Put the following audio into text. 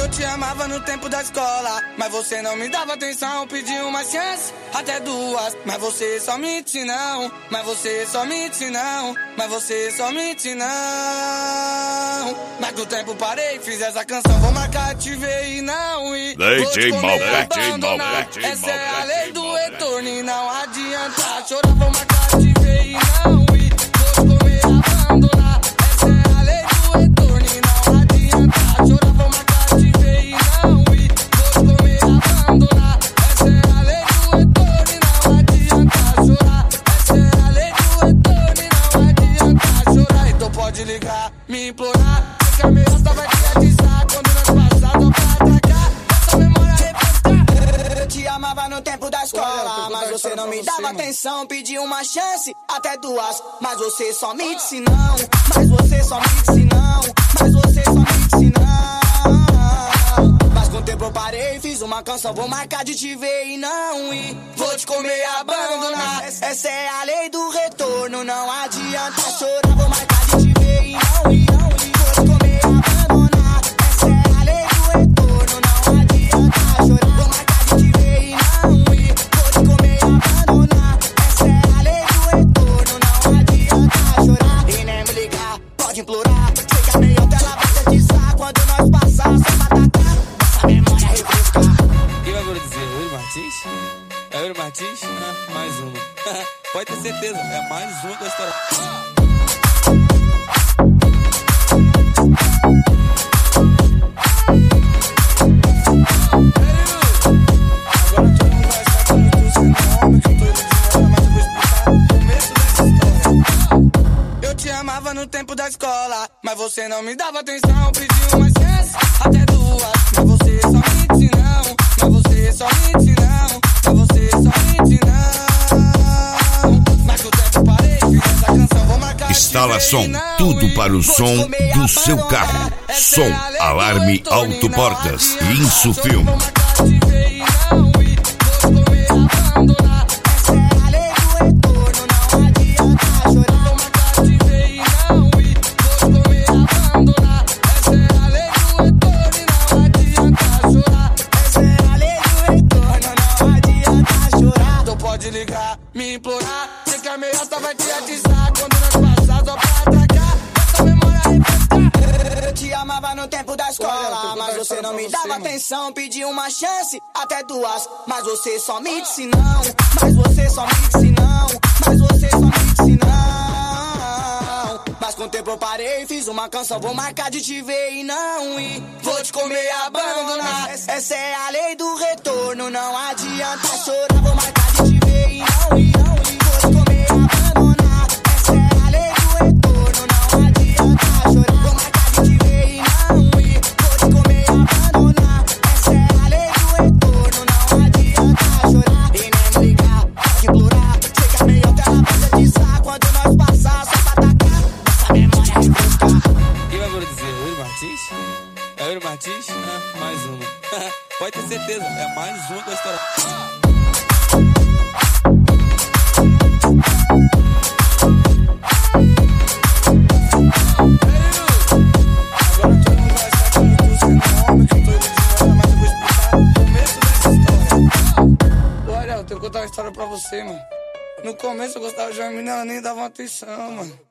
Eu te amava no tempo da escola, mas você não me dava atenção. Pedi uma chance, até duas, mas você só mente não. Mas você só mente não. Mas você só mente não. Mas do tempo parei, fiz essa canção. Vou marcar, te ver e não ir. DJ Mal, essa é a lei do retorno e não adianta chorar. Vou marcar, te ver e não ir. Vou comer, abandonar. Essa é a lei do retorno e não adianta chorar. Vou marcar, te ver e não ir. Vou comer, abandonar. Essa é a lei do retorno e não adianta chorar. Essa é a lei do retorno e não adianta chorar. Então pode ligar, me implorar. Sei que a melhor vai te atizar quando nós passar só pra atracar. Essa memória refrescar. Eu te amava no tempo da escola, mas você não me dava atenção. Pedi uma chance, até duas, mas você só me disse não. Mas você só me disse não. Mas você só me disse não. Mas com o tempo eu parei, fiz uma canção. Vou marcar de te ver e não ir. Vou te comer, abandonar. Essa é a lei do retorno, não adianta chorar. Vou marcar de te ver e não ir. Vou te comer, abandonar. Essa é a lei do retorno, não adianta chorar. Vou marcar de te ver e não ir. Vou te comer, abandonar. Essa é a lei do retorno, não adianta chorar. E nem me ligar, pode implorar. Sei que a melhor tela vai te atizar quando nós passar só pra atacar. Essa memória refrescar. Quem vai dizer? Yuri Martins? É Yuri Martins? Mais uma. Pode ter certeza, é mais uma da história. Eu te amava no tempo da escola, mas você não me dava atenção. Pedi uma chance, até duas, mas você só me disse não. Mas você só me disse não. Mas você só me disse não. Mas com o tempo parei, fiz essa canção. Vou marcar. Instala som, tudo para o som do seu carro. Som, alarme, autoportas e Insufilme. Pode ligar, me implorar. Sei que a melhor vai te atizar quando nós passar só pra atracar. Essa memória refrescar. Eu te amava no tempo da escola, mas você não me dava atenção. Pedi uma chance, até duas, mas você só me disse não. Mas você só me disse não. Mas você só me disse não. Mas com o tempo eu parei, fiz uma canção. Vou marcar de te ver e não ir. Vou te comer, abandonar. Essa é a lei do retorno, não adianta chorar. Vou marcar de te ver e não ir. Vou te comer, abandonar. Essa é a lei do retorno, não adianta chorar. Vou marcar de te ver e não ir. Vou te comer, abandonar. Essa é a lei do retorno, não adianta chorar. E nem me ligar, pode implorar. Sei que a melhor tela vai te atizar quando nós passar só pra atacar. Essa memória refrescar. Quem vai dizer? Yuri Martins? É Yuri Martins? Mais uma. Pode ter certeza, é mais uma da história. Olha, eu tenho que contar uma história pra você, mano. No começo eu gostava de uma menina, ela nem dava atenção, mano.